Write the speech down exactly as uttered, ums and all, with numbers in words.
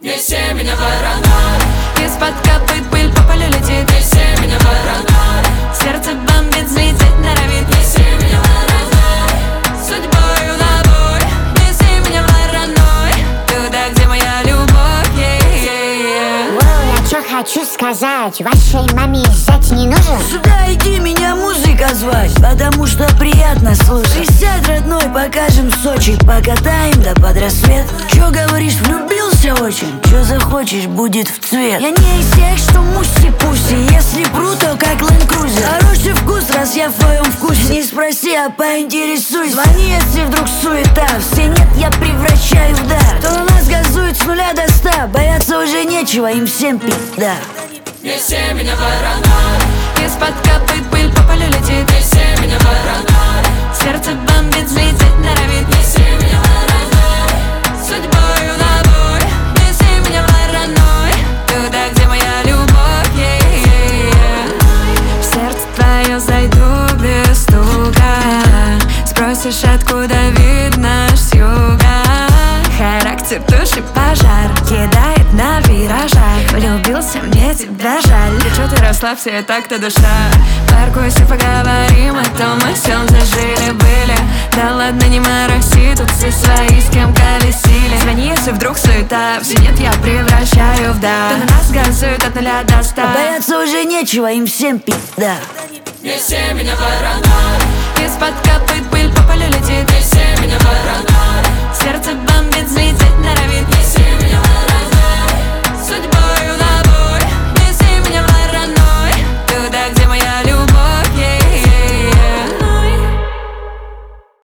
Неси меня паранойя. Из-под копыт пыль по полю летит. Неси меня паранойя. Сердце бомбит, взлететь норовит. Неси меня паранойя. Судьбою на бой. Неси меня паранойя. Туда, где моя любовь, yeah, yeah, yeah. Воу, я чё хочу сказать, вашей маме зять не нужен? Сюда иди меня музыка звать, потому что приятно слушать. Присядь, родной, покажем Сочи, покатаем да под рассвет. Чё говоришь, влюбился очень? Чё захочешь, будет в цвет. Я не из тех, что муси-пуси, если пру, то как Land Cruiser. Хороший вкус, раз я в твоем вкусе. Не спроси, а поинтересуйся. Звони, если вдруг суета. Все нет, я превращаю в дар. Кто у нас газует с нуля до ста, бояться уже нечего, им всем пизда. Неси меня паранойя. Из-под копыт пыль по полю летит. Неси меня паранойя. Сердце бомбит, взлететь норовит. Неси меня паранойя. Судьбою на бой. Неси меня паранойя. Туда, где моя любовь, yeah, yeah, yeah. В сердце твое зайду без стука. Спросишь, откуда видно с юга. Характер души пожар кидает на виражах. Влюбился, мне тебя жаль. Да чё ты расслабься, и так-то душа. Паркуйся, поговорим о том, о сём зажили-были. Да ладно, не мороси, тут все свои, с кем колесили. Звони, если вдруг суета, все нет, я превращаю в да. Кто на нас газует от нуля до ста. Бояться уже нечего, им всем пизда. Неси меня паранойя. Из-под копыт пыль по полю летит. Неси меня паранойя. Сердце